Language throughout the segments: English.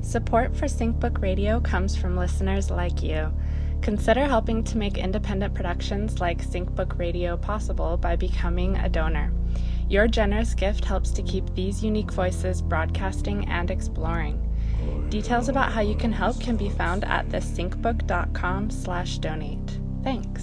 Support for SyncBook Radio comes from listeners like you. Consider helping to make independent productions like SyncBook Radio possible by becoming a donor. Your generous gift helps to keep these unique voices broadcasting and exploring. Details about how you can help can be found at thesyncbook.com/donate. Thanks.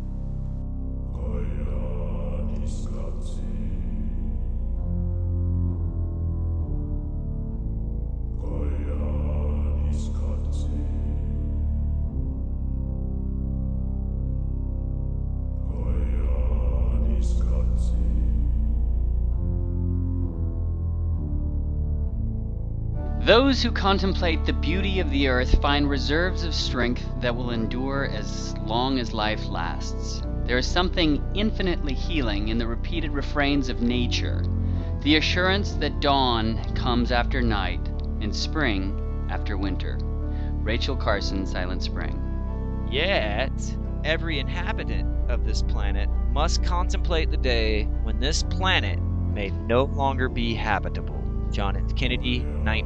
Those who contemplate the beauty of the earth find reserves of strength that will endure as long as life lasts. There is something infinitely healing in the repeated refrains of nature, the assurance that dawn comes after night and spring after winter. Rachel Carson, Silent Spring. Yet, every inhabitant of this planet must contemplate the day when this planet may no longer be habitable. John F. Kennedy,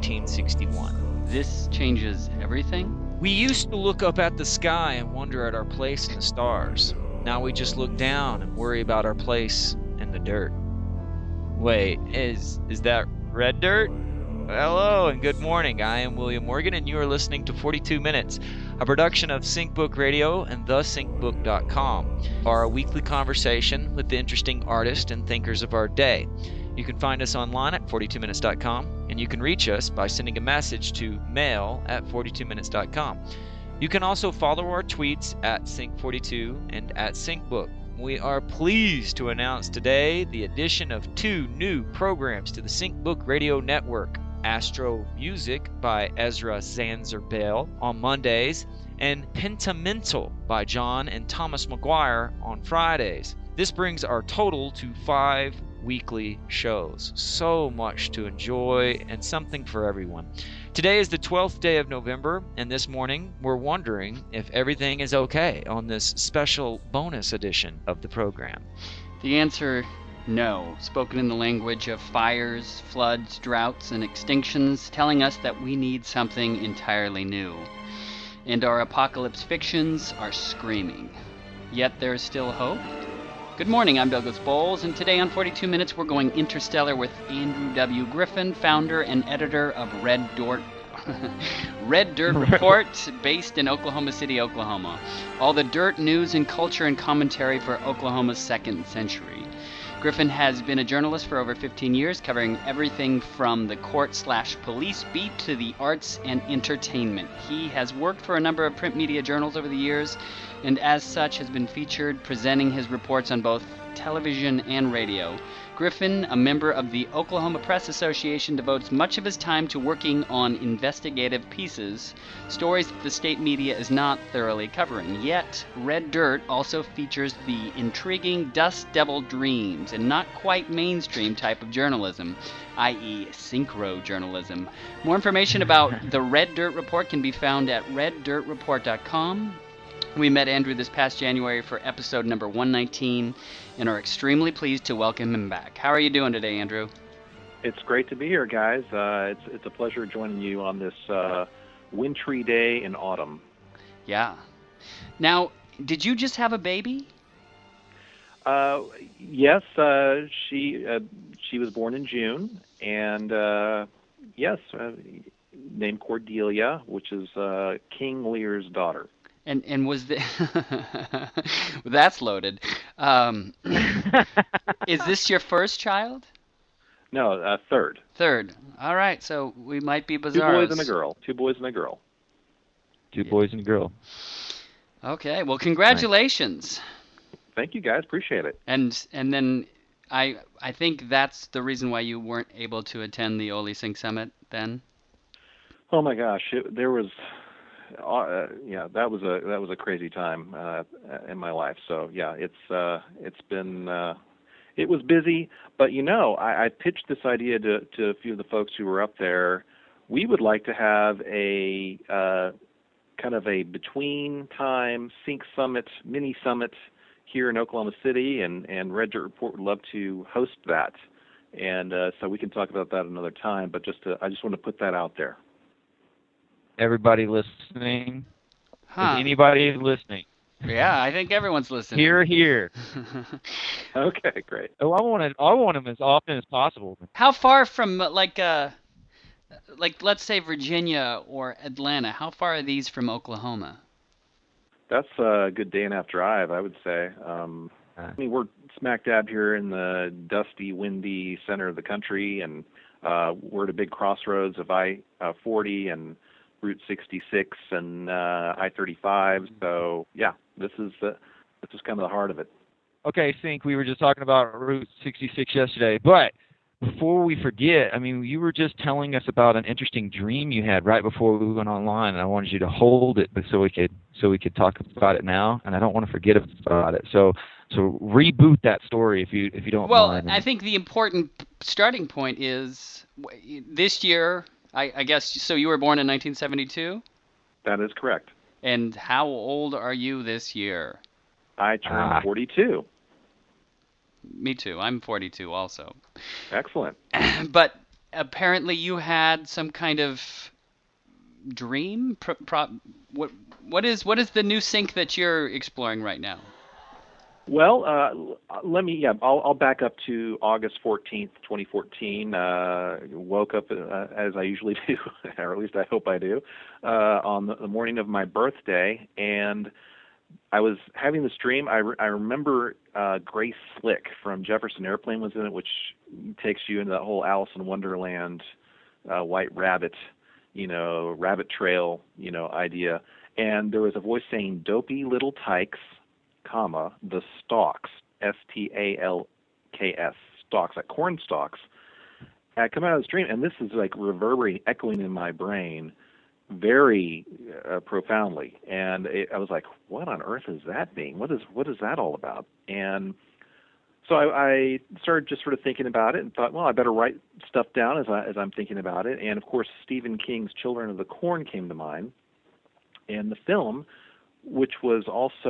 1961. This changes everything? We used to look up at the sky and wonder at our place in the stars. Now we just look down and worry about our place in the dirt. Wait, is that red dirt? Hello and good morning. I am William Morgan and you are listening to 42 Minutes, a production of SyncBook Radio and thesyncbook.com, our weekly conversation with the interesting artists and thinkers of our day. You can find us online at 42minutes.com, and you can reach us by sending a message to mail@42minutes.com. You can also follow our tweets at Sync42 and at SyncBook. We are pleased to announce today the addition of 2 new programs to the SyncBook Radio Network: Astro Music by Ezra Zanzerbale on Mondays, and Pentamental by John and Thomas McGuire on Fridays. This brings our total to 5 weekly shows. So much to enjoy and something for everyone. Today is the 12th day of November, and this morning we're wondering if everything is okay on this special bonus edition of the program. The answer, no, spoken in the language of fires, floods, droughts, and extinctions, telling us that we need something entirely new. And our apocalypse fictions are screaming. Yet there is still hope. Good morning, I'm Douglas Bowles, and today on 42 Minutes we're going interstellar with Andrew W. Griffin, founder and editor of Red Dirt Report, based in Oklahoma City, Oklahoma. All the dirt, news, and culture and commentary for Oklahoma's second century. Griffin has been a journalist for over 15 years, covering everything from the court/police beat to the arts and entertainment. He has worked for a number of print media journals over the years, and as such has been featured presenting his reports on both television and radio. Griffin, a member of the Oklahoma Press Association, devotes much of his time to working on investigative pieces, stories that the state media is not thoroughly covering. Yet, Red Dirt also features the intriguing Dust Devil Dreams and not quite mainstream type of journalism, i.e. synchro journalism. More information about the Red Dirt Report can be found at reddirtreport.com. We met Andrew this past January for episode number 119 and are extremely pleased to welcome him back. How are you doing today, Andrew? It's great to be here, guys. It's a pleasure joining you on this wintry day in autumn. Yeah. Now, did you just have a baby? Yes, she was born in June, and yes, named Cordelia, which is King Lear's daughter. And was the that's loaded. Is this your first child? No, third. Third. All right, so we might be bizarros. 2 boys and a girl. 2 boys and a girl. 2 boys and a girl. Okay, well, congratulations. Thank you, guys. Appreciate it. And then I think that's the reason why you weren't able to attend the Oli Sync Summit then. Oh my gosh, there was. Yeah, that was a crazy time in my life. So yeah, it's been it was busy, but I pitched this idea to a few of the folks who were up there. We would like to have a kind of a between time Sync Summit, mini summit here in Oklahoma City, and Red Dirt Report would love to host that. And so we can talk about that another time. But I just want to put that out there. everybody listening? Is Huh. anybody listening? Yeah, I think everyone's listening. Here, here. Okay, great. Oh, I want them as often as possible. How far from like let's say Virginia or Atlanta, how far are these from Oklahoma? That's a good day and a half drive, I would say. Uh, I mean, we're smack dab here in the dusty, windy center of the country, and we're at a big crossroads of I-40 and Route 66 and I-35. So yeah, this is kind of the heart of it. Okay, Sink, we were just talking about Route 66 yesterday, but before we forget, I mean, you were just telling us about an interesting dream you had right before we went online, and I wanted you to hold it so we could talk about it now, and I don't want to forget about it. So reboot that story if you don't Well, mind. I think the important starting point is this year, I guess, so you were born in 1972? That is correct. And how old are you this year? I turned 42. Me too. I'm 42 also. Excellent. But apparently you had some kind of dream. What is the new sync that you're exploring right now? Well, I'll back up to August 14th, 2014. Woke up as I usually do, or at least I hope I do, on the morning of my birthday, and I was having this dream. I remember Grace Slick from Jefferson Airplane was in it, which takes you into that whole Alice in Wonderland, White Rabbit, rabbit trail, idea. And there was a voice saying, "Dopey little tykes, comma, the stalks, Stalks, stalks, like corn stalks." I come out of this dream, and this is like reverberating, echoing in my brain very profoundly. And I was like, what on earth is that being? What is that all about? And so I started just sort of thinking about it and thought, well, I better write stuff down as I'm thinking about it. And of course, Stephen King's Children of the Corn came to mind. And the film, which was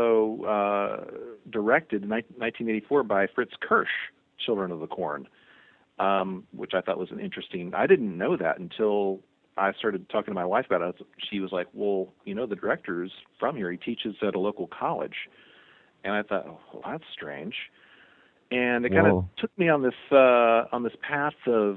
also directed in 1984 by Fritz Kirsch, Children of the Corn, which I thought was an interesting. I didn't know that until I started talking to my wife about it. She was like, well, the director's from here. He teaches at a local college. And I thought, oh, well, that's strange. And it kind of took me on this path of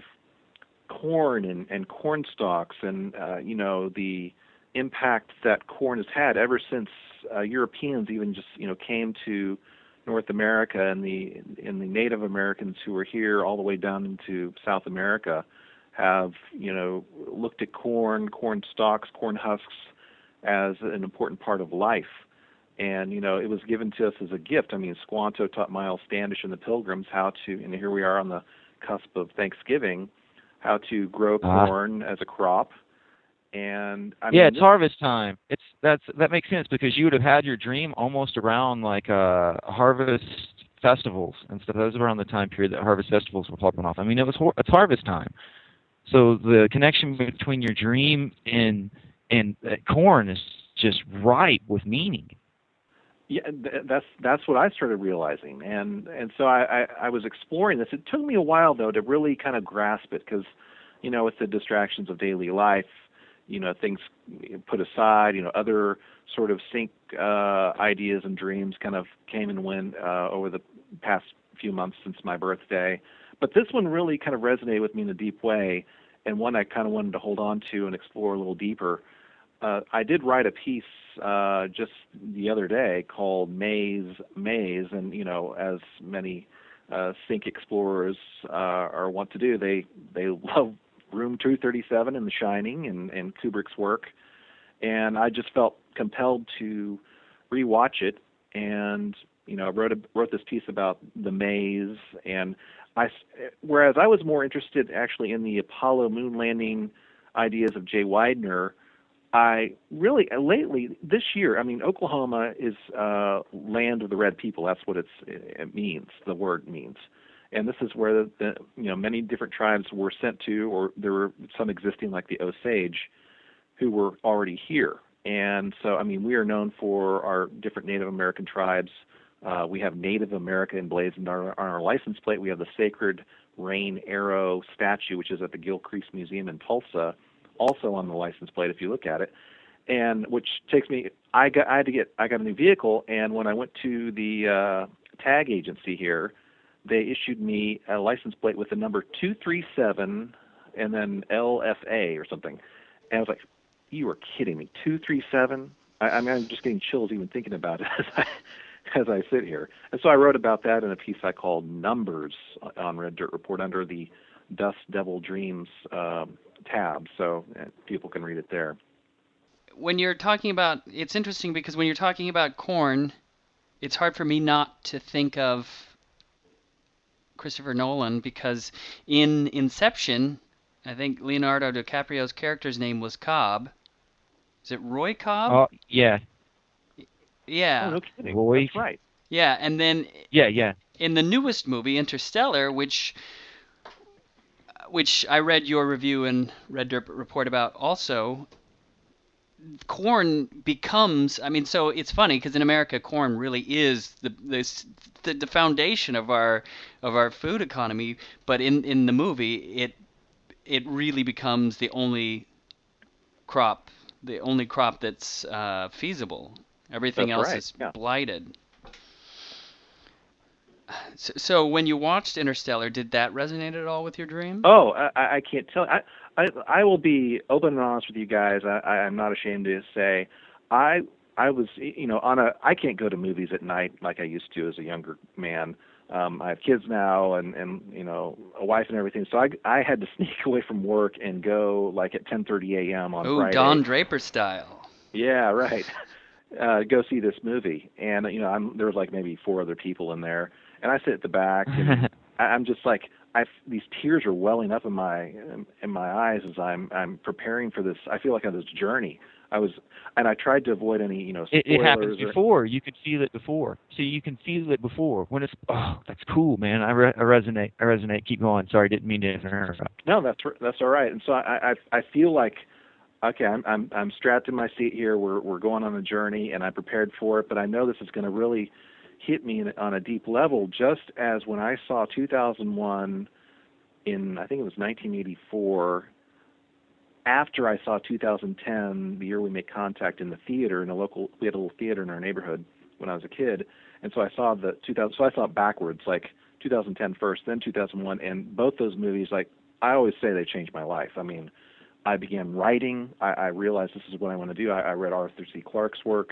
corn and corn stalks and, the impact that corn has had ever since Europeans even just, came to North America, and the Native Americans who were here all the way down into South America have, looked at corn stalks, corn husks as an important part of life. And, it was given to us as a gift. I mean, Squanto taught Miles Standish and the Pilgrims how to, and here we are on the cusp of Thanksgiving, how to grow corn as a crop. And I mean, it's harvest time. That makes sense, because you would have had your dream almost around like harvest festivals and stuff. That was around the time period that harvest festivals were popping off. I mean, it's harvest time. So the connection between your dream and corn is just ripe with meaning. Yeah, that's what I started realizing, and so I was exploring this. It took me a while though to really kind of grasp it, because with the distractions of daily life, things put aside, other sort of sync ideas and dreams kind of came and went over the past few months since my birthday. But this one really kind of resonated with me in a deep way, and one I kind of wanted to hold on to and explore a little deeper. I did write a piece just the other day called Maze, and as many sync explorers are wont to do, they love Room 237 and The Shining and Kubrick's work, and I just felt compelled to rewatch it, and wrote this piece about the maze. And whereas I was more interested actually in the Apollo moon landing ideas of Jay Weidner, I really lately this year, I mean, Oklahoma is land of the red people. That's what it means. The word means, and this is where the many different tribes were sent to, or there were some existing like the Osage, who were already here. And so, I mean, we are known for our different Native American tribes. We have Native America emblazoned on our license plate. We have the Sacred Rain Arrow statue, which is at the Gilcrease Museum in Tulsa, also on the license plate if you look at it, and which takes me. I got a new vehicle, and when I went to the tag agency here, they issued me a license plate with the number 237 and then LFA or something, and I was like, "You are kidding me, 237." I'm just getting chills even thinking about it as I sit here. And so I wrote about that in a piece I called Numbers on Red Dirt Report under the Dust Devil Dreams tab, so people can read it there. When you're talking about, it's interesting because when you're talking about Korn, it's hard for me not to think of Christopher Nolan, because in Inception, I think Leonardo DiCaprio's character's name was Cobb. Is it Roy Cobb? Oh, yeah. Yeah. Oh, no kidding. Roy. That's right. Yeah, and then Yeah. in the newest movie, Interstellar, which I read your review in Red Dirt Report about also, Korn becomes, I mean, so it's funny because in America, Korn really is the foundation of our food economy, but in the movie, it really becomes the only crop that's feasible. Everything That's else right. is Yeah. blighted. So when you watched Interstellar, did that resonate at all with your dream? Oh, I can't tell. I will be open and honest with you guys. I'm not ashamed to say, I was, I can't go to movies at night like I used to as a younger man. I have kids now and a wife and everything. So I had to sneak away from work and go like at 10:30 a.m. on Friday. Don Draper style. Yeah, right. Go see this movie, and there was like maybe 4 other people in there, and I sit at the back, and I'm just like, these tears are welling up in my eyes as I'm preparing for this. I feel like on this journey. I tried to avoid any spoilers. It happens before. You can feel it before. So you can feel it before when it's. Oh, that's cool, man. I resonate. Keep going. Sorry, didn't mean to interrupt. No, that's all right. And so I feel like, okay, I'm strapped in my seat here. We're going on a journey, and I'm prepared for it. But I know this is going to really hit me on a deep level, just as when I saw 2001 in, I think it was 1984. After I saw 2010, the year we made contact in the theater we had a little theater in our neighborhood when I was a kid, and so I saw so I saw it backwards, like 2010 first, then 2001, and both those movies, like I always say, they changed my life. I mean, I began writing. I realized this is what I want to do. I read Arthur C. Clarke's work.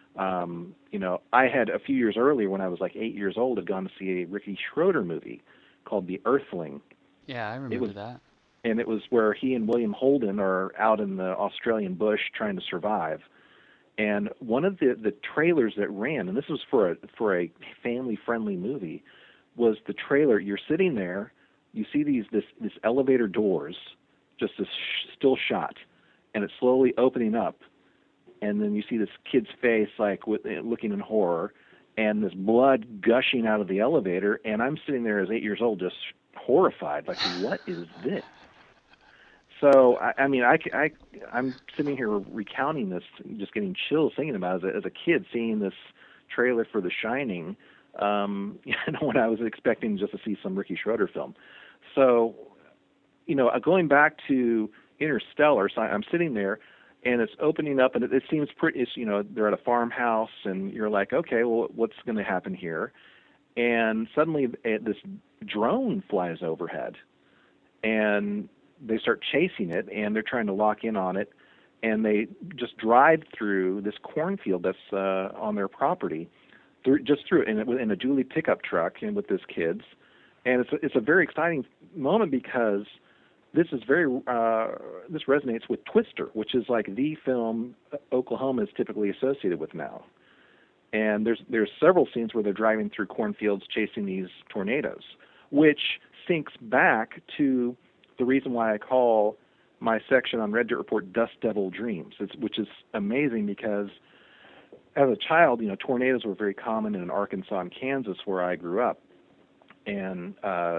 I had a few years earlier, when I was like 8 years old, had gone to see a Ricky Schroeder movie called The Earthling. Yeah, I remember that. And it was where he and William Holden are out in the Australian bush trying to survive. And one of the trailers that ran, and this was for a family-friendly movie, was the trailer. You're sitting there, you see this elevator doors, just this still shot, and it's slowly opening up, and then you see this kid's face like looking in horror, and this blood gushing out of the elevator, and I'm sitting there as 8 years old, just horrified, like, what is this? So I'm sitting here recounting this, just getting chills thinking about it as a kid, seeing this trailer for The Shining, when I was expecting just to see some Ricky Schroeder film. So, going back to Interstellar, so I'm sitting there, and it's opening up, and it seems pretty. They're at a farmhouse, and you're like, okay, well, what's going to happen here? And suddenly, this drone flies overhead, and they start chasing it, and they're trying to lock in on it, and they just drive through this cornfield that's on their property, through it in a dually pickup truck, and with these kids, and it's a very exciting moment because this resonates with Twister, which is like the film Oklahoma is typically associated with now. And there's several scenes where they're driving through cornfields chasing these tornadoes, which syncs back to the reason why I call my section on Red Dirt Report Dust Devil Dreams, which is amazing because as a child, tornadoes were very common in Arkansas and Kansas where I grew up. And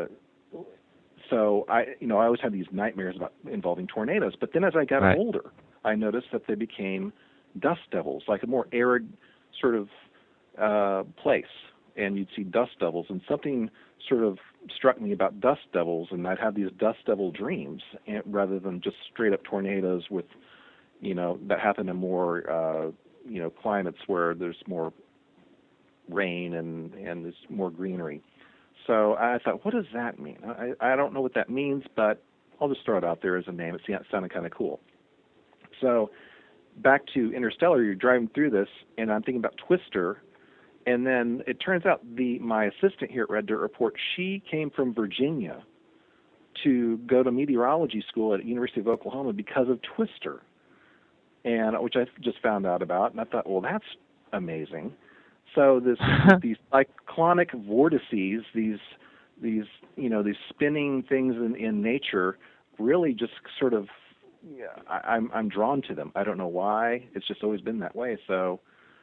so I always had these nightmares involving tornadoes. But then as I got older, I noticed that they became dust devils, like a more arid sort of place. and you'd see dust devils, and something sort of struck me about dust devils, and I'd have these dust devil dreams rather than just straight up tornadoes with, that happen in more, climates where there's more rain and there's more greenery. So I thought, what does that mean? I don't know what that means, but I'll just throw it out there as a name. It sounded kind of cool. So back to Interstellar, you're driving through this, and I'm thinking about Twister, and then it turns out my assistant here at Red Dirt Report, she came from Virginia to go to meteorology school at University of Oklahoma because of Twister, and which I just found out about, and I thought, well, that's amazing. So these cyclonic vortices, these spinning things in nature, really just sort of, I'm drawn to them. I don't know why. It's just always been that way. So,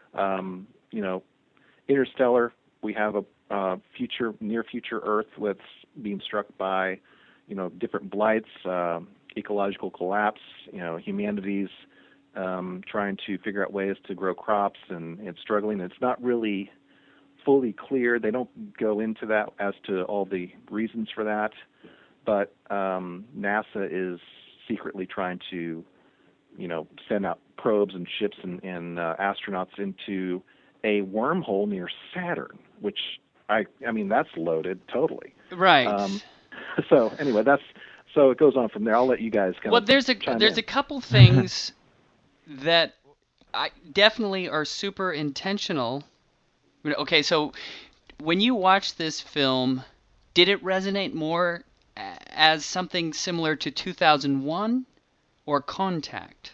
Interstellar, we have a near future Earth with being struck by, different blights, ecological collapse, humanity's trying to figure out ways to grow crops and struggling. It's not really fully clear. They don't go into that as to all the reasons for that, but NASA is secretly trying to, send out probes and ships and astronauts into a wormhole near Saturn, which I mean that's loaded totally. Right. So anyway, so it goes on from there. I'll let you guys kind of. Well, there's a couple things that I definitely are super intentional. Okay, so when you watch this film, did it resonate more as something similar to 2001 or Contact?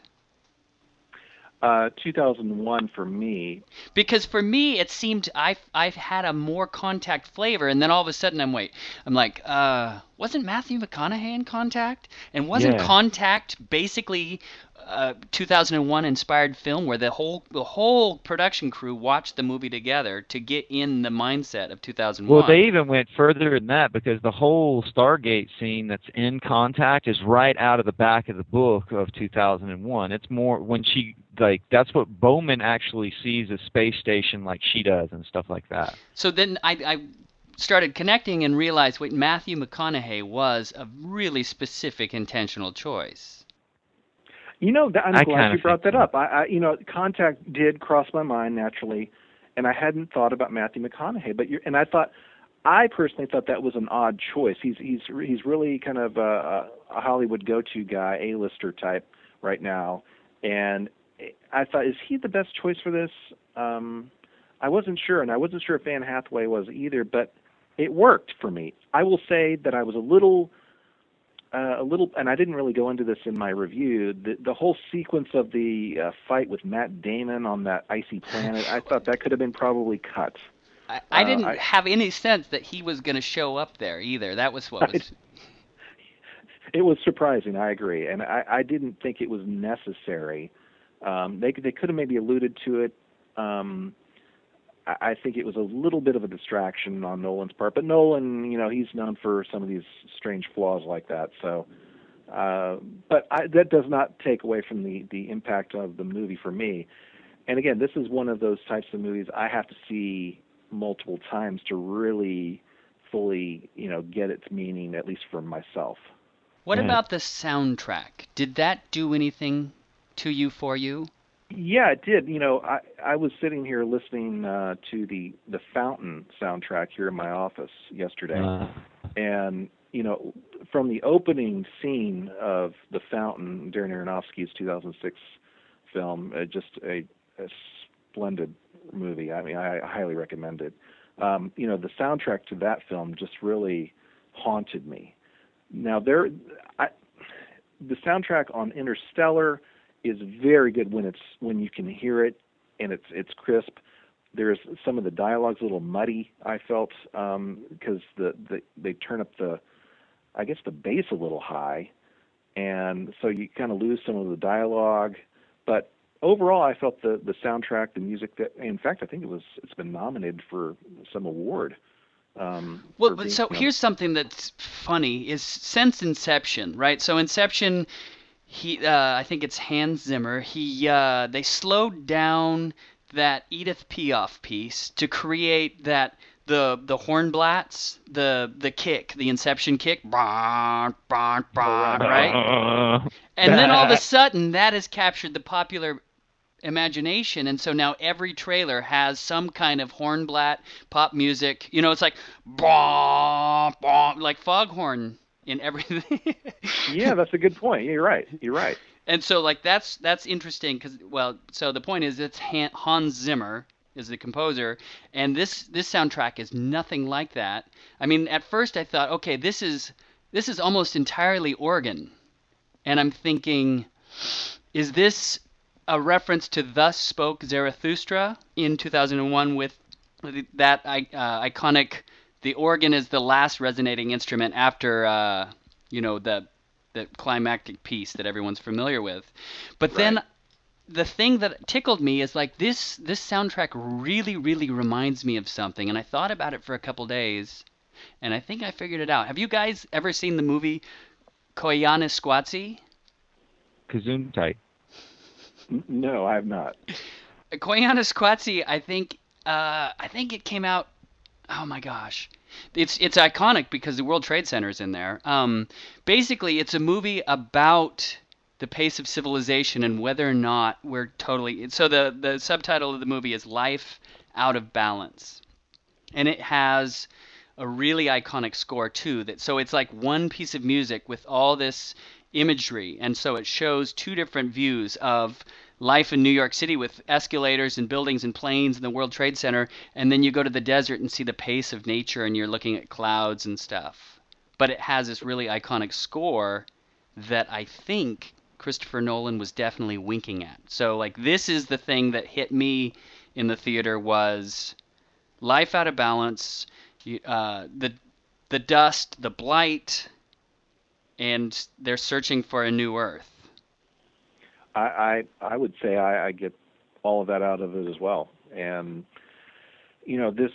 2001 for me. Because for me, it seemed I've had a more Contact flavor, and then all of a sudden I'm like, wasn't Matthew McConaughey in Contact? And wasn't Contact basically 2001 inspired film where the whole production crew watched the movie together to get in the mindset of 2001? Well, they even went further than that because the whole Stargate scene that's in Contact is right out of the back of the book of 2001. It's more when that's what Bowman actually sees a space station like she does and stuff like that. So then I started connecting and realized, wait, Matthew McConaughey was a really specific intentional choice. I'm glad you brought that up. Contact did cross my mind naturally, and I hadn't thought about Matthew McConaughey. I personally thought that was an odd choice. He's really kind of a Hollywood go-to guy, A-lister type right now, and I thought, is he the best choice for this? I wasn't sure, and I wasn't sure if Anne Hathaway was either, but it worked for me. I will say that I was a little, and I didn't really go into this in my review, the whole sequence of the fight with Matt Damon on that icy planet, I thought that could have been probably cut. I didn't have any sense that he was going to show up there either. That was what was... It was surprising, I agree, and I didn't think it was necessary. They could have maybe alluded to it. I think it was a little bit of a distraction on Nolan's part, but Nolan, he's known for some of these strange flaws like that. So, that does not take away from the impact of the movie for me. And again, this is one of those types of movies I have to see multiple times to really fully, get its meaning, at least for myself. What about the soundtrack? Did that do anything for you? Yeah, it did. I was sitting here listening to the Fountain soundtrack here in my office yesterday, and from the opening scene of The Fountain, Darren Aronofsky's 2006 film, just a splendid movie. I mean, I highly recommend it. The soundtrack to that film just really haunted me. Now, the soundtrack on Interstellar is very good when you can hear it and it's crisp. There's some of the dialogue's a little muddy, I felt, because they turn up the bass a little high, and so you kind of lose some of the dialogue. But overall, I felt the soundtrack, the music, that in fact I think it's been nominated for some award. Here's something that's funny is since Inception, right? So Inception. I think it's Hans Zimmer. They slowed down that Edith Piaf piece to create that the hornblats, the kick, the Inception kick, bah, bah, bah, right? And then all of a sudden, that has captured the popular imagination, and so now every trailer has some kind of hornblat pop music. You know, it's like bah, bah, like foghorn in everything. Yeah, that's a good point. You're right. You're right. And so like that's interesting because well, so the point is it's Hans Zimmer is the composer, and this soundtrack is nothing like that. I mean, at first I thought, okay, this is almost entirely organ, and I'm thinking, is this a reference to Thus Spoke Zarathustra in 2001 with that iconic, the organ is the last resonating instrument after the climactic piece that everyone's familiar with. But then the thing that tickled me is like this soundtrack really really reminds me of something, and I thought about it for a couple days, and I think I figured it out. Have you guys ever seen the movie Koyaanisqatsi? Gesundheit. No, I have not. Koyaanisqatsi, I think it came out. Oh my gosh, it's iconic because the World Trade Center is in there. Basically, it's a movie about the pace of civilization and whether or not we're totally. So the subtitle of the movie is Life Out of Balance, and it has a really iconic score too. So it's like one piece of music with all this imagery, and so it shows two different views of life in New York City with escalators and buildings and planes and the World Trade Center, and then you go to the desert and see the pace of nature and you're looking at clouds and stuff. But it has this really iconic score that I think Christopher Nolan was definitely winking at. So like this is the thing that hit me in the theater was Life Out of Balance, the dust, the blight, and they're searching for a new Earth. I would say I get all of that out of it as well. And this,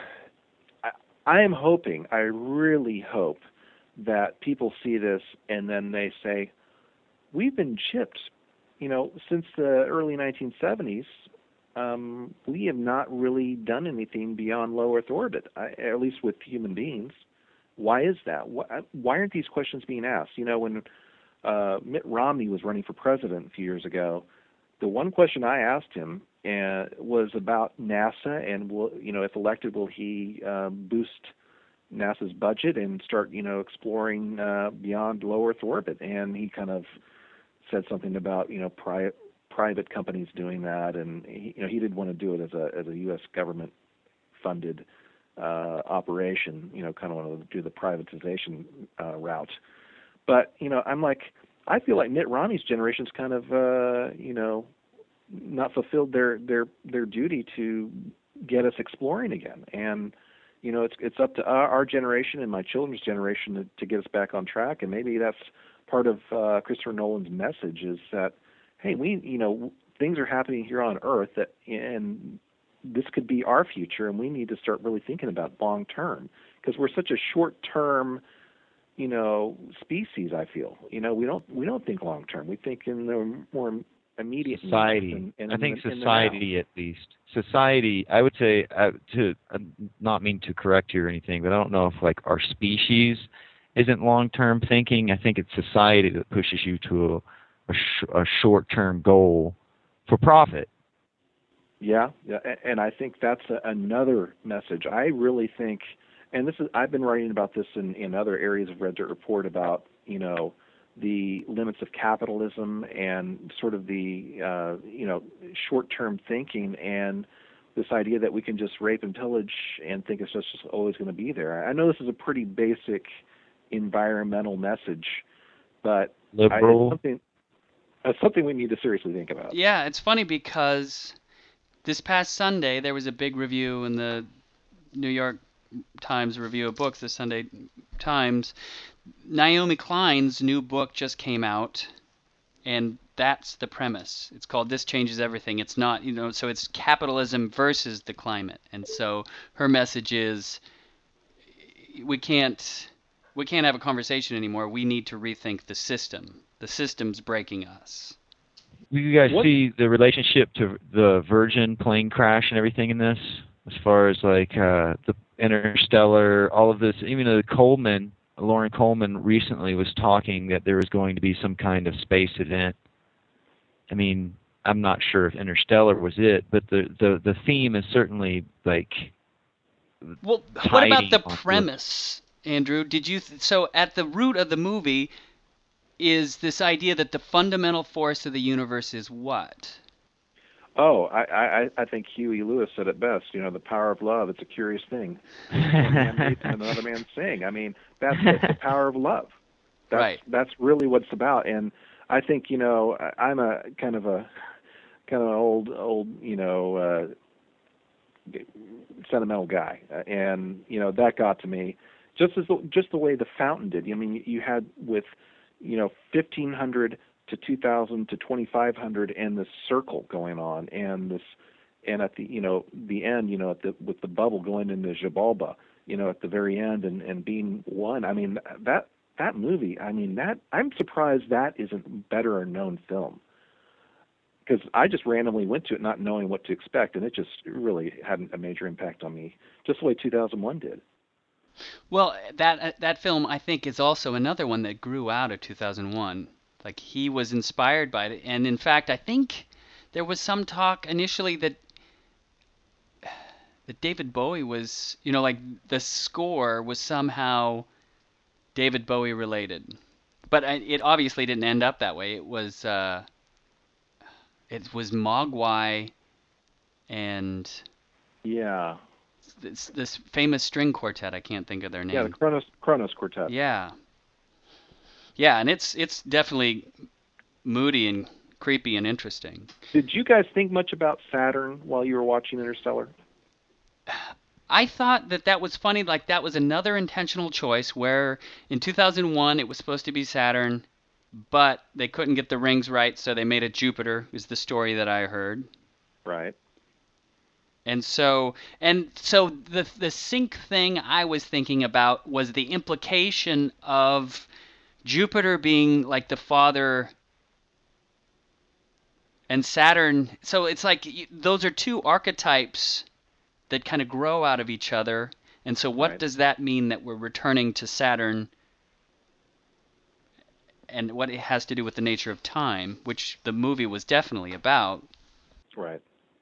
I am hoping, I really hope that people see this and then they say, we've been chipped, since the early 1970s. We have not really done anything beyond low Earth orbit, at least with human beings. Why is that? Why aren't these questions being asked? When Mitt Romney was running for president a few years ago, the one question I asked him was about NASA and if elected, will he boost NASA's budget and start, exploring beyond low Earth orbit? And he kind of said something about, private companies doing that, and he didn't want to do it as a U.S. government funded operation. Kind of want to do the privatization route. But I'm like, I feel like Mitt Romney's generation's kind of not fulfilled their duty to get us exploring again. And it's up to our generation and my children's generation to get us back on track. And maybe that's part of Christopher Nolan's message is that, hey, things are happening here on Earth and this could be our future, and we need to start really thinking about long term because we're such a short term, species. I feel, we don't think long term. We think in the more immediate society. I think society, at least society. I would say to not mean to correct you or anything, but I don't know if like our species isn't long term thinking. I think it's society that pushes you to a short term goal for profit. Yeah, and I think that's another message. I really think, and I've been writing about this in other areas of Red Dirt Report about, the limits of capitalism and sort of the, short-term thinking and this idea that we can just rape and pillage and think it's just always going to be there. I know this is a pretty basic environmental message, but liberal. It's something we need to seriously think about. Yeah, it's funny because this past Sunday, there was a big review in the New York Times Review of Books, the Sunday Times. Naomi Klein's new book just came out, and that's the premise. It's called This Changes Everything. It's not, so it's capitalism versus the climate. And so her message is we can't have a conversation anymore. We need to rethink the system. The system's breaking us. You guys see the relationship to the Virgin plane crash and everything in this, as far as like the Interstellar, all of this. Even though Lauren Coleman recently was talking that there was going to be some kind of space event. I mean, I'm not sure if Interstellar was it, but the theme is certainly like. Well, what about the premise, Andrew? Did you so at the root of the movie is this idea that the fundamental force of the universe is what? Oh, I think Huey Lewis said it best. You know, the power of love. It's a curious thing. One man hates and another man sing. I mean, that's it, the power of love. That's really what it's about. And I think, you know, I'm a kind of an old, you know, sentimental guy, and you know that got to me. Just the way the Fountain did. I mean, you had with, you know, 1500 to 2000 to 2500 and this circle going on, and at the, you know, the end, you know, with the bubble going into Xibalba, you know, at the very end and being one. I mean, that movie, I mean, that I'm surprised that isn't better known film, because I just randomly went to it not knowing what to expect, and it just really had a major impact on me, just the way 2001 did. Well, that film, I think, is also another one that grew out of 2001. Like, he was inspired by it. And in fact, I think there was some talk initially that David Bowie was, you know, like the score was somehow David Bowie related. But it obviously didn't end up that way. It was Mogwai and this famous string quartet. I can't think of their name. Yeah, the Kronos Quartet. Yeah, and it's definitely moody and creepy and interesting. Did you guys think much about Saturn while you were watching Interstellar? I thought that was funny. Like, that was another intentional choice where in 2001 it was supposed to be Saturn, but they couldn't get the rings right, so they made it Jupiter, is the story that I heard. Right. And so the sync thing I was thinking about was the implication of Jupiter being like the father and Saturn. So it's like those are two archetypes that kind of grow out of each other. And so what does that mean that we're returning to Saturn, and what it has to do with the nature of time, which the movie was definitely about. Right.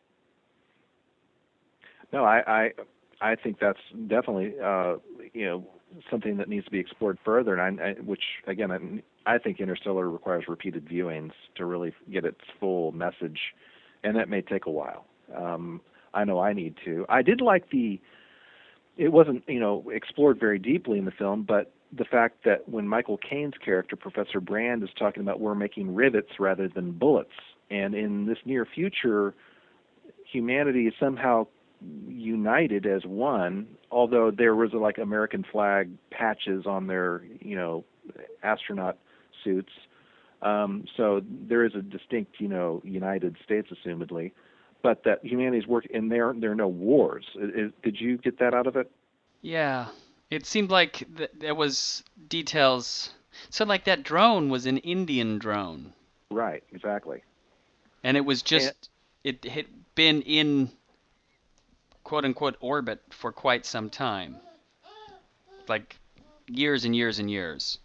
No, I think that's definitely you know, something that needs to be explored further, and which again I think Interstellar requires repeated viewings to really get its full message, and that may take a while. I know I need to. I did like it wasn't, you know, explored very deeply in the film, but the fact that when Michael Caine's character, Professor Brand, is talking about we're making rivets rather than bullets, and in this near future, humanity is somehow united as one, although there was like American flag patches on their, you know, astronaut suits. So there is a distinct, you know, United States, assumedly, but that humanity's work, and there are no wars. Did you get that out of it? Yeah, it seemed like there was details. So like that drone was an Indian drone. Right, exactly. And it was just, it had been in quote-unquote orbit for quite some time. Like years and years and years.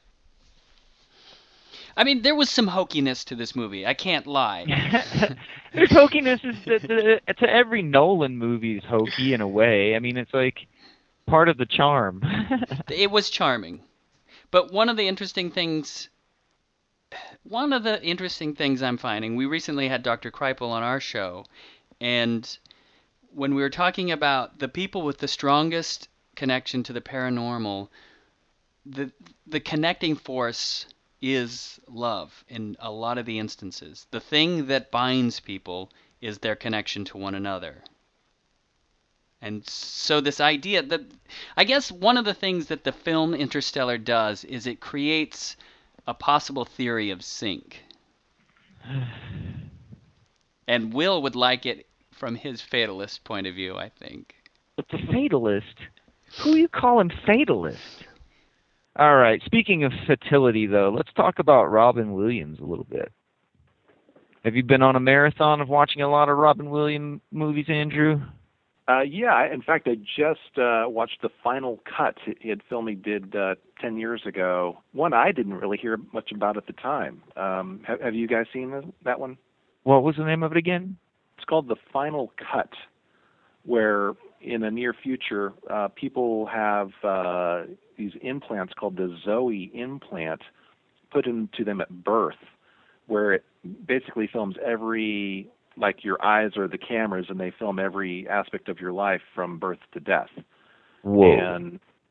I mean, there was some hokiness to this movie. I can't lie. There's hokiness to every Nolan movie is hokey in a way. I mean, it's like part of the charm. It was charming. But one of the interesting things I'm finding, we recently had Dr. Kreipel on our show, and when we were talking about the people with the strongest connection to the paranormal, the connecting force is love in a lot of the instances. The thing that binds people is their connection to one another. And so this idea that, I guess one of the things that the film Interstellar does is it creates a possible theory of sync. And Will would like it from his fatalist point of view, I think. But the fatalist? Who you calling fatalist? All right, speaking of fertility, though, let's talk about Robin Williams a little bit. Have you been on a marathon of watching a lot of Robin Williams movies, Andrew? Yeah, in fact, I just watched the final cut. Film he did 10 years ago. One I didn't really hear much about at the time. Have you guys seen that one? What was the name of it again? It's called The Final Cut, where in the near future, people have these implants called the Zoe implant put into them at birth, where it basically films every, like your eyes are the cameras, and they film every aspect of your life from birth to death. Whoa.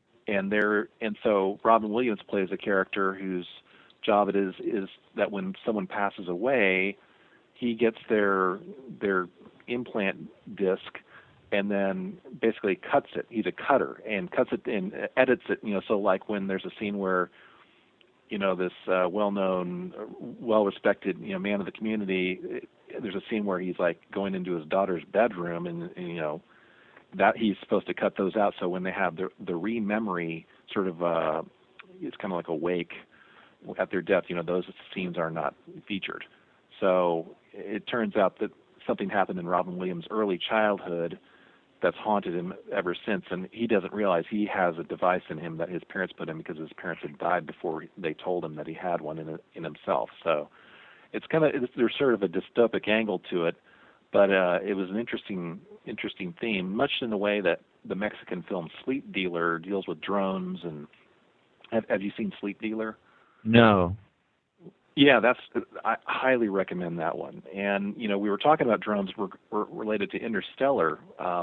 And so Robin Williams plays a character whose job it is that when someone passes away, he gets their implant disc and then basically cuts it. He's a cutter and cuts it and edits it. So like when there's a scene where this well-known, well-respected man of the community, there's a scene where he's like going into his daughter's bedroom, and that he's supposed to cut those out. So when they have the re-memory sort of, it's kind of like a wake at their death. Those scenes are not featured. So it turns out that something happened in Robin Williams' early childhood that's haunted him ever since, and he doesn't realize he has a device in him that his parents put in because his parents had died before they told him that he had one in himself. So there's sort of a dystopic angle to it, but it was an interesting theme, much in the way that the Mexican film Sleep Dealer deals with drones. And have you seen Sleep Dealer? No. Yeah, I highly recommend that one. And we were talking about drones were related to Interstellar.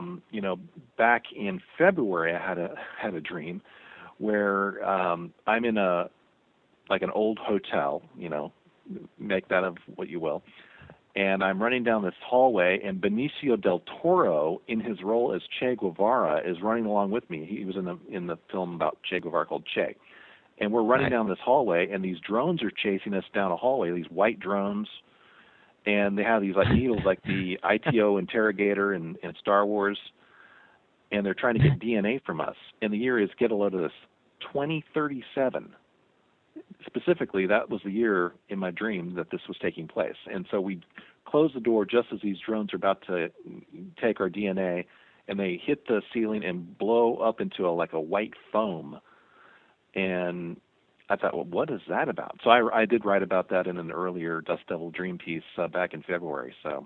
Back in February, I had a dream where I'm in an old hotel. Make that of what you will. And I'm running down this hallway, and Benicio del Toro, in his role as Che Guevara, is running along with me. He was in the film about Che Guevara called Che. And we're running down this hallway, and these drones are chasing us down a hallway, these white drones. And they have these like needles like the ITO interrogator in Star Wars. And they're trying to get DNA from us. And the year is, get a load of this, 2037. Specifically, that was the year in my dream that this was taking place. And so we close the door just as these drones are about to take our DNA, and they hit the ceiling and blow up into a white foam. And I thought, well, what is that about? So I did write about that in an earlier Dust Devil Dream piece back in February. So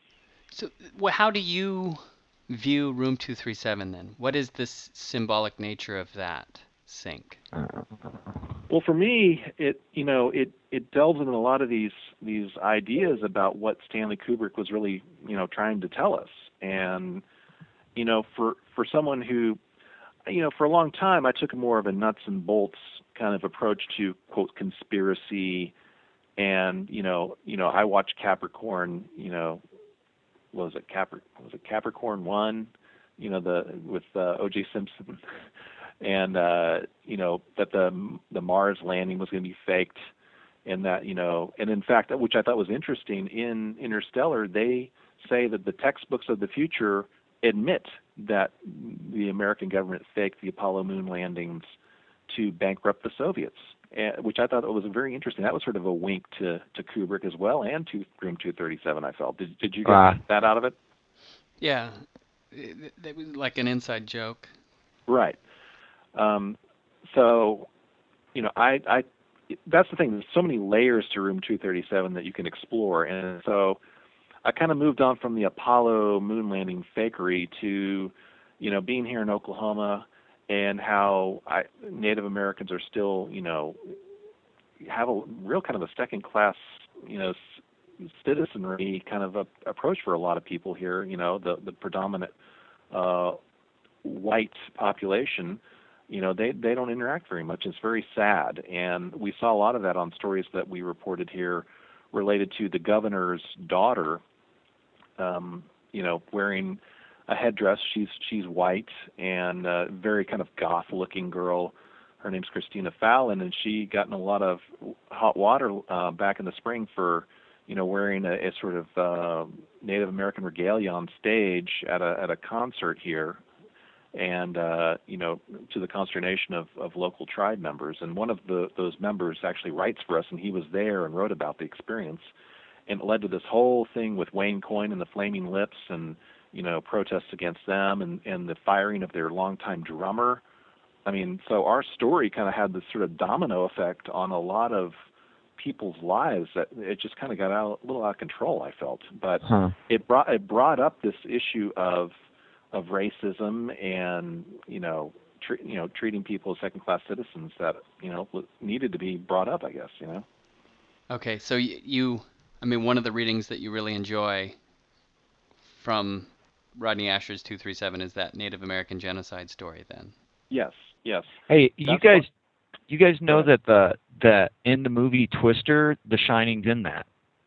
how do you view Room 237 then? What is this symbolic nature of that sync? Well, for me, it delves into a lot of these ideas about what Stanley Kubrick was really trying to tell us. And for someone who for a long time, I took more of a nuts and bolts kind of approach to, quote, conspiracy. And, I watched Capricorn, was it Capricorn 1, with O.J. Simpson, and, that the Mars landing was going to be faked, and that, and in fact, which I thought was interesting, in Interstellar, they say that the textbooks of the future admit that the American government faked the Apollo moon landings to bankrupt the Soviets, which I thought was very interesting. That was sort of a wink to Kubrick as well, and to Room 237, I felt. Did you get that out of it? Yeah, it was like an inside joke. Right. So, I that's the thing. There's so many layers to Room 237 that you can explore, and so I kind of moved on from the Apollo moon landing fakery to, being here in Oklahoma, and how Native Americans are still, have a real kind of a second-class, citizenry kind of approach for a lot of people here. The predominant white population, they don't interact very much. It's very sad, and we saw a lot of that on stories that we reported here related to the governor's daughter, wearing a headdress. She's white and a very kind of goth-looking girl. Her name's Christina Fallon, and she got in a lot of hot water back in the spring for, wearing a sort of Native American regalia on stage at a concert here, and to the consternation of local tribe members. And one of those members actually writes for us, and he was there and wrote about the experience. and it led to this whole thing with Wayne Coyne and the Flaming Lips, and protests against them, and the firing of their longtime drummer. I mean, so our story kind of had this sort of domino effect on a lot of people's lives that it just kind of got a little out of control, I felt. But it brought up this issue of racism and treating people as second-class citizens that needed to be brought up, I guess. Okay, so I mean, one of the readings that you really enjoy from Rodney Asher's 237 is that Native American genocide story, then. Yes. Hey, you guys know that in the movie Twister, The Shining's in that.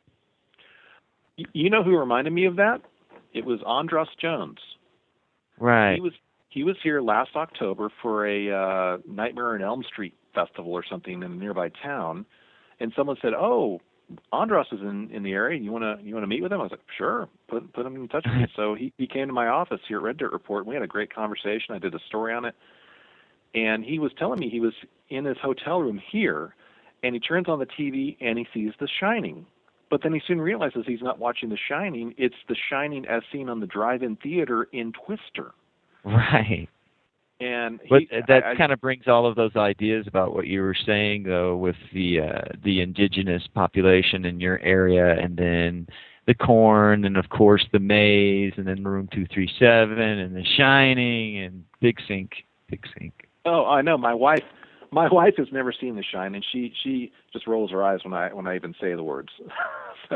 You know who reminded me of that? It was Andros Jones. Right. He was here last October for a Nightmare on Elm Street festival or something in a nearby town, and someone said, "Oh, Andros is in the area. You want to meet with him?" I was like, "Sure, put him in touch with me." So he came to my office here at Red Dirt Report, and we had a great conversation. I did a story on it, and he was telling me he was in his hotel room here, and he turns on the TV and he sees The Shining. But then he soon realizes he's not watching The Shining. It's The Shining as seen on the drive-in theater in Twister. Right. And that kind of brings all of those ideas about what you were saying, though, with the indigenous population in your area, and then the corn, and of course the maze, and then Room 237, and The Shining, and Big Sink. Oh, I know. My wife has never seen The Shining. She just rolls her eyes when I even say the words. So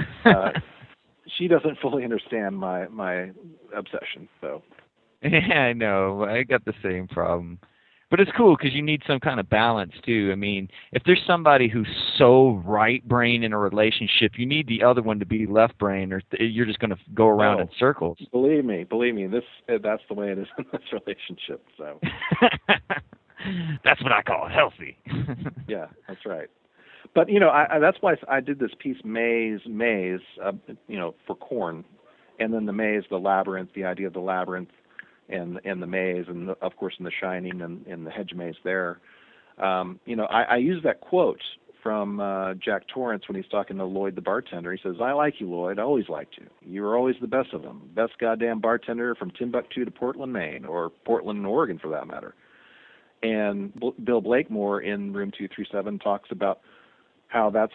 she doesn't fully understand my obsession. So. Yeah, I know. I got the same problem. But it's cool because you need some kind of balance, too. I mean, if there's somebody who's so right brain in a relationship, you need the other one to be left brain, or you're just going to go around in circles. Believe me, that's the way it is in this relationship. So that's what I call healthy. Yeah, that's right. But that's why I did this piece, maze, for corn, and then the maze, the labyrinth, the idea of the labyrinth. And the maze, and of course in The Shining and the hedge maze there. I use that quote from Jack Torrance when he's talking to Lloyd the bartender. He says, "I like you, Lloyd. I always liked you. You were always the best of them. Best goddamn bartender from Timbuktu to Portland, Maine, or Portland, Oregon, for that matter." And Bill Blakemore in Room 237 talks about how that's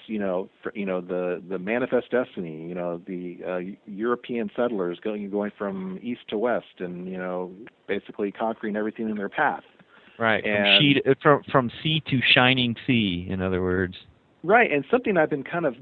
the manifest destiny, the European settlers going from east to west, and basically conquering everything in their path. Right, from sea to shining sea, in other words. Right, and something I've been kind of,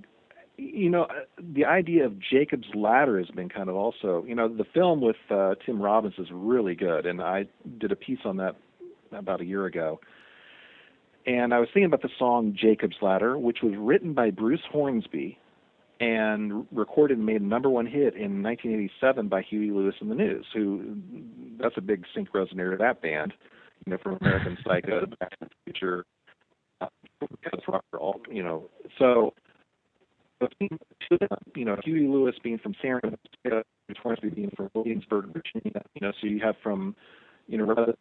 the idea of Jacob's Ladder has been kind of also, the film with Tim Robbins is really good, and I did a piece on that about a year ago. And I was thinking about the song Jacob's Ladder, which was written by Bruce Hornsby and recorded and made a #1 hit in 1987 by Huey Lewis and the News, that's a big sync resonator to that band, from American Psycho to Back to the Future, So, Huey Lewis being from San Francisco, Bruce Hornsby being from Williamsburg, Virginia, so you have from, rather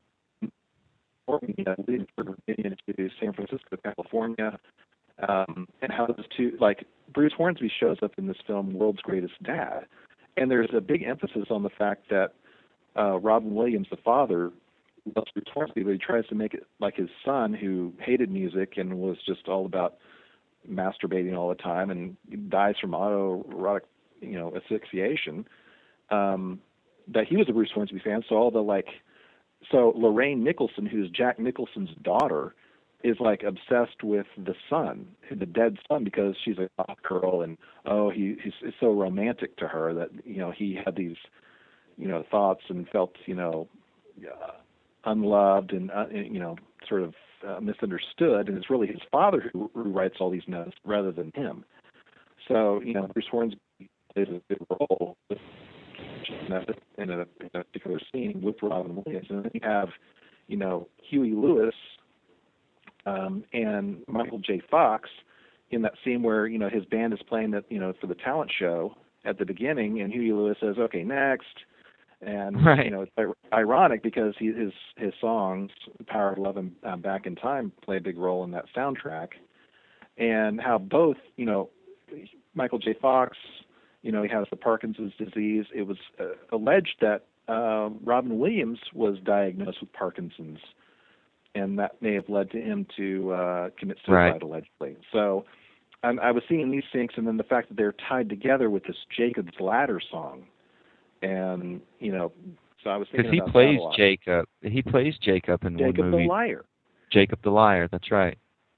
Virginia to San Francisco, California, and how those two, like Bruce Hornsby shows up in this film, World's Greatest Dad, and there's a big emphasis on the fact that Robin Williams, the father, loves Bruce Hornsby, but he tries to make it like his son, who hated music and was just all about masturbating all the time and dies from autoerotic, asphyxiation. That he was a Bruce Hornsby fan, so Lorraine Nicholson, who's Jack Nicholson's daughter, is obsessed with the son, the dead son, because she's a hot girl, and he's so romantic to her that he had these thoughts and felt unloved and sort of misunderstood, and it's really his father who writes all these notes rather than him. So Bruce Hornsby plays a big role in a particular scene with Robin Williams, and then you have, Huey Lewis and Michael J. Fox in that scene where his band is playing that for the talent show at the beginning, and Huey Lewis says, "Okay, next," and right. It's ironic because his songs, "The Power of Love" and "Back in Time," play a big role in that soundtrack, and how both Michael J. Fox, he has the Parkinson's disease. It was alleged that Robin Williams was diagnosed with Parkinson's, and that may have led to him to commit suicide, Right. allegedly. So I was seeing these things, and then the fact that they're tied together with this Jacob's Ladder song. And, so I was thinking Because about he plays that a lot. Jacob. He plays Jacob in Jacob one the movie. Liar. Jacob the Liar. That's right.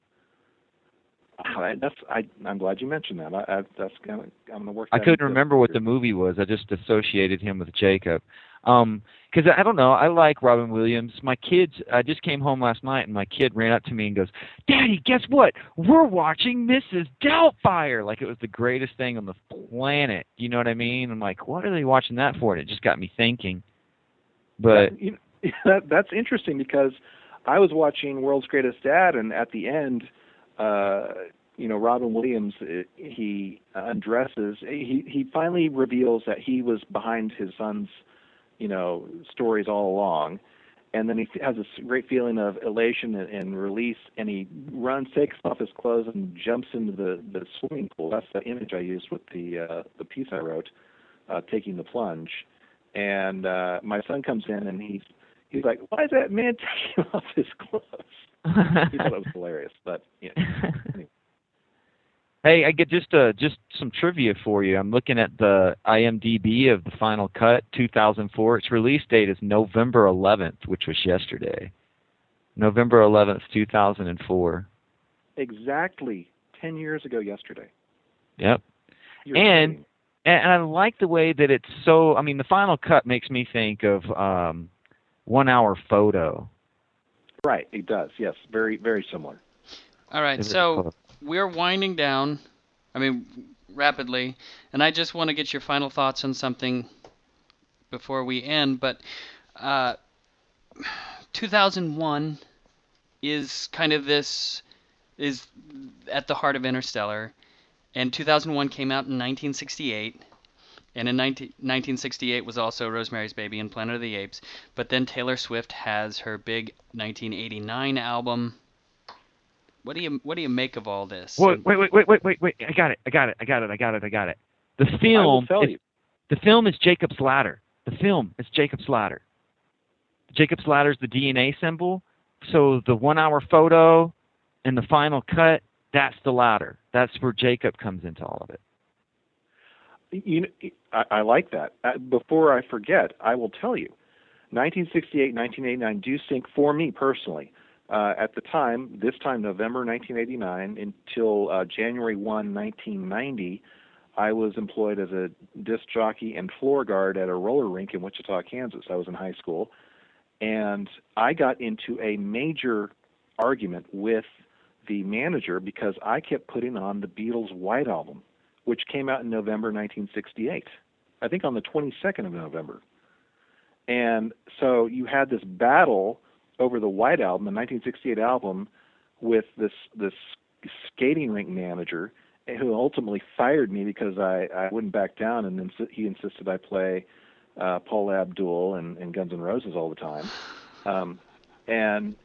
I'm glad you mentioned that. I'm gonna work. I that couldn't into remember what the movie was. I just associated him with Jacob. Because I don't know. I like Robin Williams. My kids. I just came home last night, and my kid ran up to me and goes, "Daddy, guess what? We're watching Mrs. Doubtfire." Like it was the greatest thing on the planet. You know what I mean? I'm like, what are they watching that for? And it just got me thinking. But that's interesting because I was watching World's Greatest Dad, and at the end, Robin Williams, he undresses. He finally reveals that he was behind his son's, stories all along, and then he has this great feeling of elation and release, and he takes off his clothes, and jumps into the swimming pool. That's the image I used with the piece I wrote, taking the plunge. And my son comes in, and he's like, "Why is that man taking off his clothes?" He thought it was hilarious, but anyway. Hey, I get just some trivia for you. I'm looking at the IMDb of the Final Cut 2004. Its release date is November 11th, which was yesterday. November 11th, 2004. Exactly 10 years ago yesterday. Yep. You're And kidding. and I like the way that it's so. I mean, the Final Cut makes me think of 1 Hour Photo. Right, it does. Yes, very, very similar. All right, so we're winding down, rapidly, and I just want to get your final thoughts on something before we end, but 2001 is kind of is at the heart of Interstellar, and 2001 came out in 1968, and in 1968 was also Rosemary's Baby and Planet of the Apes, but then Taylor Swift has her big 1989 album. What do you make of all this? Wait! I got it. The film. I will tell you. The film is Jacob's Ladder. The film is Jacob's Ladder. Jacob's Ladder is the DNA symbol. So the 1 Hour Photo and the Final Cut, that's the ladder. That's where Jacob comes into all of it. I like that. Before I forget, I will tell you, 1968, 1989 do sync for me personally. At the time, November 1989, until January 1, 1990, I was employed as a disc jockey and floor guard at a roller rink in Wichita, Kansas. I was in high school. And I got into a major argument with the manager because I kept putting on the Beatles' White Album, which came out in November 1968. I think on the 22nd of November. And so you had this battle over the White Album, the 1968 album, with this skating rink manager who ultimately fired me because I wouldn't back down, and then he insisted I play Paula Abdul and Guns N' Roses all the time. And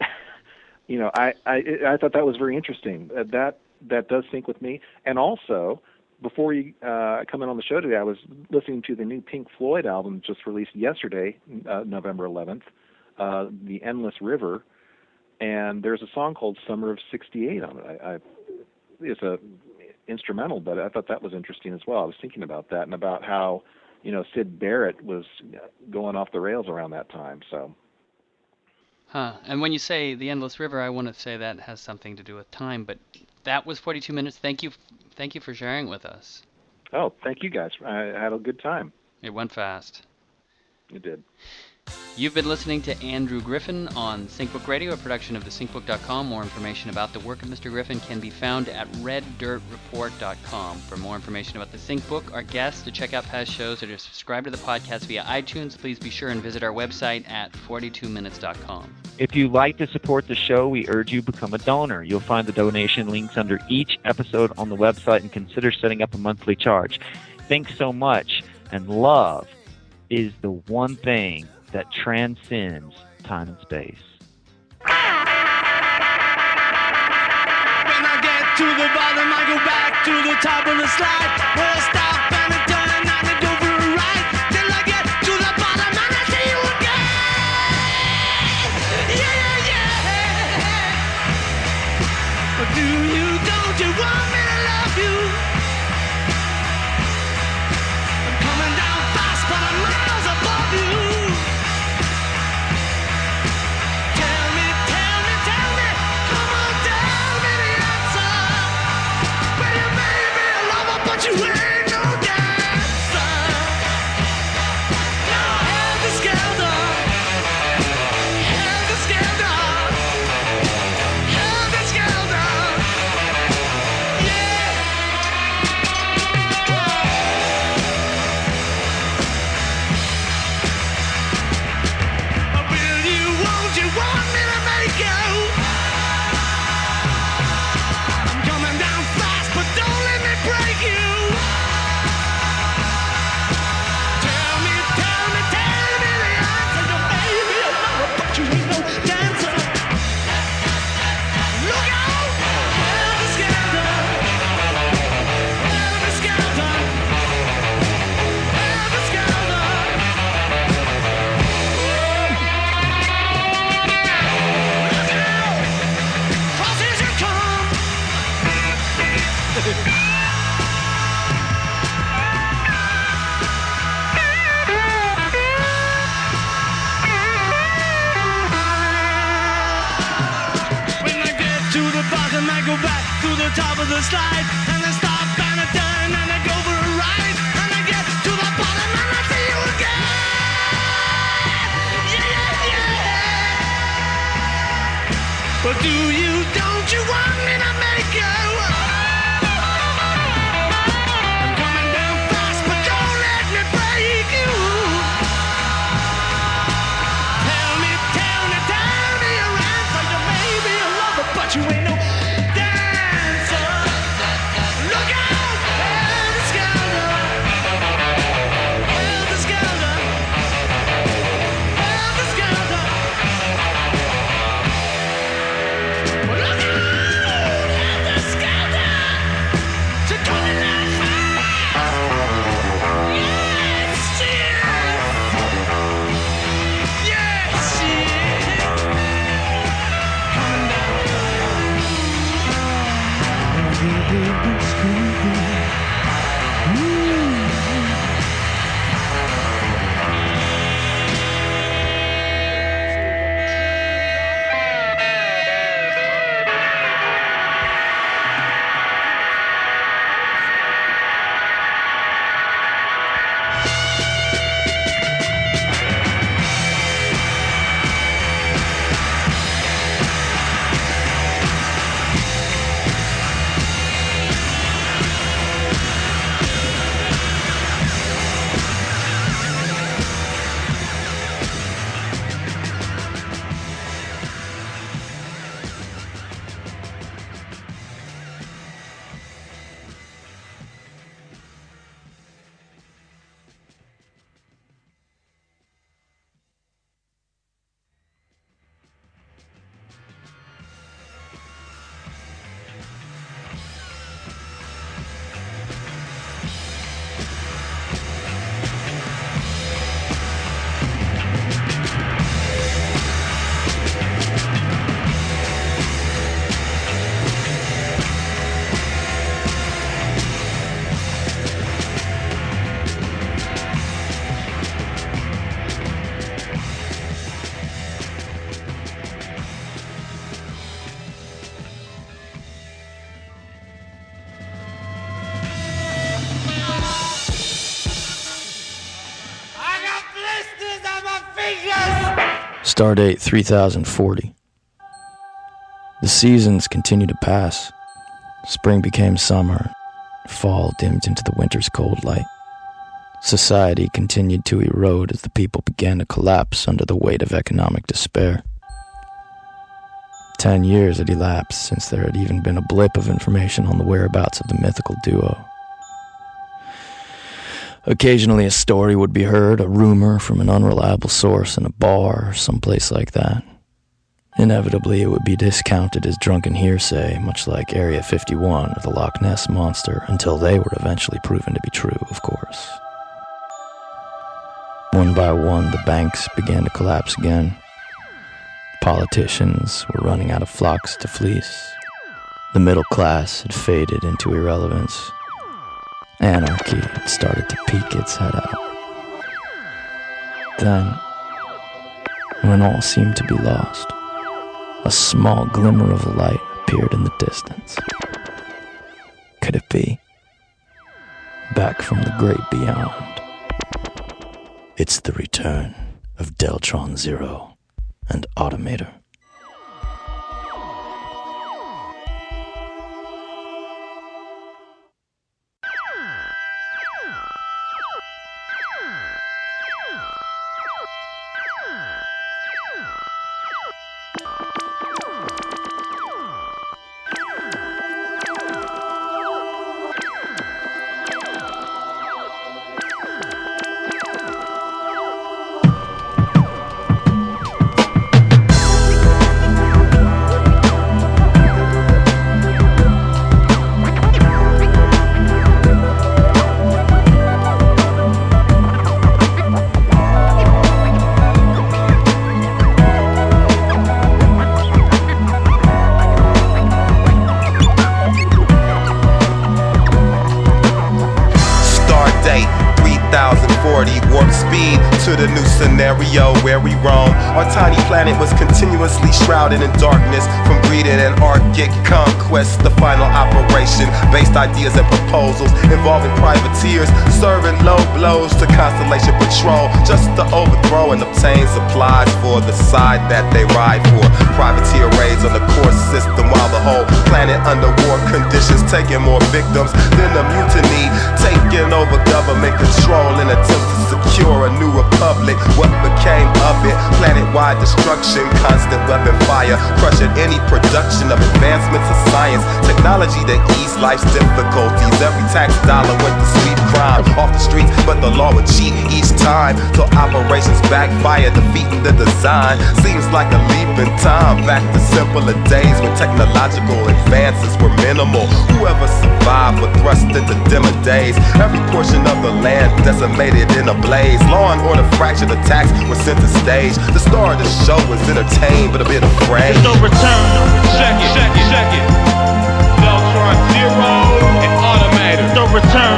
I thought that was very interesting. That does sync with me. And also, before you come in on the show today, I was listening to the new Pink Floyd album just released yesterday, November 11th. The Endless River, and there's a song called Summer of '68 on it. It's a instrumental, but I thought that was interesting as well. I was thinking about that and about how, Syd Barrett was going off the rails around that time. So. And when you say The Endless River, I want to say that has something to do with time, but that was 42 minutes. Thank you for sharing with us. Oh, thank you guys. I had a good time. It went fast. It did. You've been listening to Andrew Griffin on SyncBook Radio, a production of thesyncbook.com. More information about the work of Mr. Griffin can be found at reddirtreport.com. For more information about the SyncBook, our guests, to check out past shows, or to subscribe to the podcast via iTunes, please be sure and visit our website at 42minutes.com. If you'd like to support the show, we urge you to become a donor. You'll find the donation links under each episode on the website, and consider setting up a monthly charge. Thanks so much, and love is the one thing that transcends time and space. When I get to the bottom, I go back to the top of the slide. Where I stop and I turn and I go for a ride. Till I get to the bottom and I see you again. Yeah, yeah, yeah. But do you, don't you want me to love you? I'm coming down fast, but I'm miles above you. Tell me, come on, tell me the answer. Well, you may be a lover, but you ain't no dancer. Now helter skelter, helter skelter, helter skelter. Yeah. Will you, won't you want me to make you? I'm coming down fast, but don't let me break you. Tell me the answer. You may be a lover, but you ain't no dancer. Look out! Helter skelter, helter skelter, helter skelter. Look out! Crosses you come. When I get to the bottom, I go back to the top of the slide. And I stop and I turn and I go for a ride. And I get to the bottom and I see you again. Yeah, yeah, yeah. But do you, don't you want me to make you? I'm coming down fast, but don't let me break you. Tell me your answer. You may be a lover, but you ain't no dancer. Look out, helter skelter, helter skelter, helter skelter. Look out, helter skelter. To coming down fast. Yes, yes, yes. Coming down Stardate 3040. The seasons continued to pass. Spring became summer. Fall dimmed into the winter's cold light. Society continued to erode as the people began to collapse under the weight of economic despair. 10 years had elapsed since there had even been a blip of information on the whereabouts of the mythical duo. Occasionally a story would be heard, a rumor from an unreliable source in a bar or someplace like that. Inevitably, it would be discounted as drunken hearsay, much like Area 51 or the Loch Ness Monster, until they were eventually proven to be true, of course. One by one, the banks began to collapse again. Politicians were running out of flocks to fleece. The middle class had faded into irrelevance. Anarchy had started to peek its head out. Then, when all seemed to be lost, a small glimmer of light appeared in the distance. Could it be? Back from the great beyond. It's the return of Deltron Zero and Automator. Where we roam, our tiny planet was continuously shrouded in darkness from greed and anarchic conquest. The final operation based ideas and proposals involving privateers serving low blows to Constellation Patrol just to overthrow and obtain supplies for the side that they ride for. Privateer raids on the core system while the whole planet under war conditions, taking more victims than the mutiny, taking over government control in attempts to secure a new republic. What became of it? Planet-wide destruction, constant weapon fire, crushing any production of advancements of science, technology that ease life's difficulties. Every tax dollar went to sweep crime off the streets, but the law would cheat each time till operations backfire, defeating the design. Seems like a leap in time back to simpler days when technological advances were minimal. Whoever survived were thrust into dimmer days. Every portion of the land decimated in a blaze. Law and order fractured attacks were center stage. The star of the show was entertained but a bit afraid. There's no return. Check it. Deltron Zero and Automator. No return.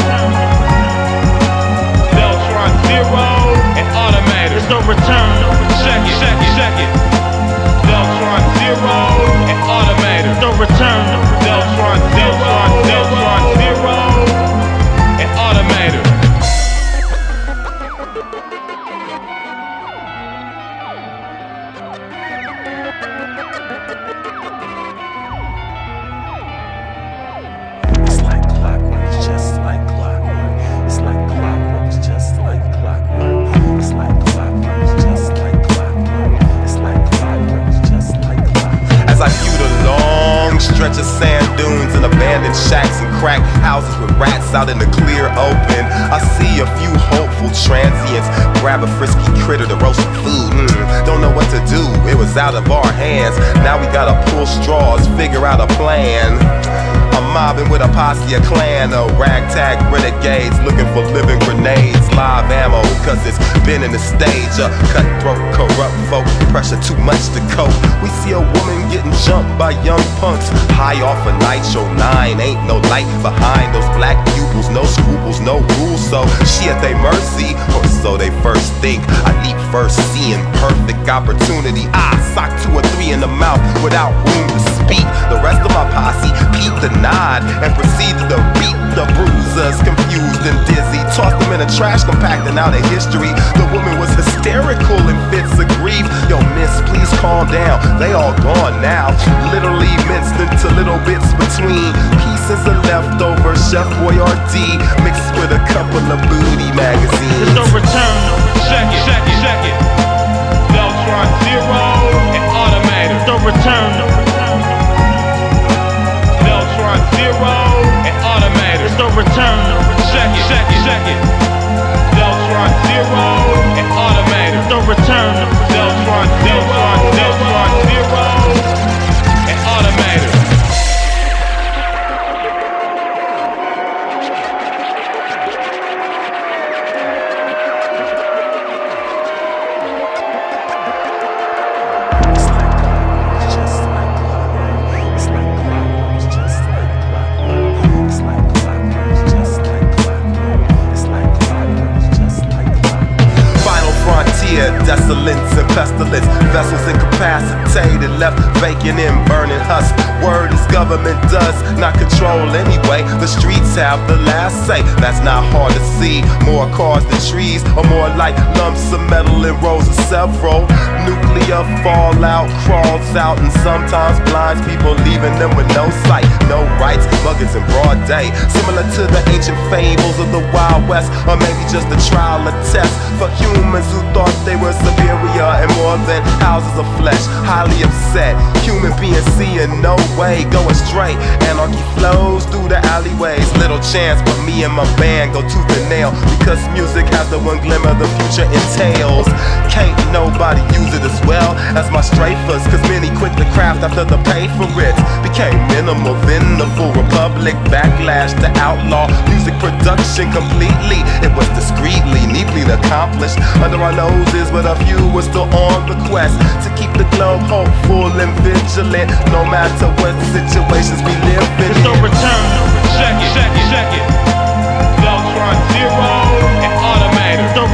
Deltron Zero and Automator. There's no return. Check it. Deltron Zero and Automator. No return. Deltron Zero and Automator. Stretch of sand dunes and abandoned shacks and crack houses with rats out in the clear open. I see a few hopeful transients grab a frisky critter to roast some food. Don't know what to do, it was out of our hands. Now we gotta pull straws, figure out a plan. I'm mobbing with a posse, a clan of ragtag renegades looking for living grenades, live ammo, cause it's been in the stage. Cutthroat, corrupt folk, pressure too much to cope. We see a woman getting jumped by young punks, high off a Nitro 9. Ain't no light behind those black pupils, no scruples, no rules. So she at their mercy, or so they first think. I leap first, seeing perfect opportunity. I sock 2 or 3 in the mouth without room to speak. The rest of my posse peeped the nod and proceeded to beat the bruisers, confused and dizzy. Tossed them in a trash compacting out of history. The woman was hysterical in fits of grief. Yo, miss, please calm down. They all gone now. Literally minced into little bits between pieces of leftover Chef Boyardee mixed with a couple of booty magazines. There's no return. Check it. Deltron Zero and Automator. There's no return. Deltron Zero and Automator. There's no return. Check it. Deltron Zero and Automator. There's no return. Deltron Zero. violence and pestilence. Vessels incapacitated, left vacant and burning husks. Word is government does not control anyway. The streets have the last say. That's not hard to see. More cars than trees, or more like lumps of metal in rows of several. Nuclear fallout crawls out and sometimes blinds people, leaving them with no sight, no rights. Muggers in broad day, similar to the ancient fables of the Wild West, or maybe just a trial or test for humans who thought they were superior and more than houses of flesh. Highly upset, human beings seeing no way, going straight. Anarchy flows through the alleyways. Little chance, but me and my band go tooth and nail, because music has the one glimmer the future entails. Can't nobody use it as well as my strafers, cause many quit the craft after the pay for it became minimal. Then the full republic backlash to outlaw music production completely. It was discreetly, neatly accomplished under our noses, but a few were still on the quest to keep the globe hopeful and vigilant, no matter what situations we live in. It's the return. Check it. Veltron Zero and Automator.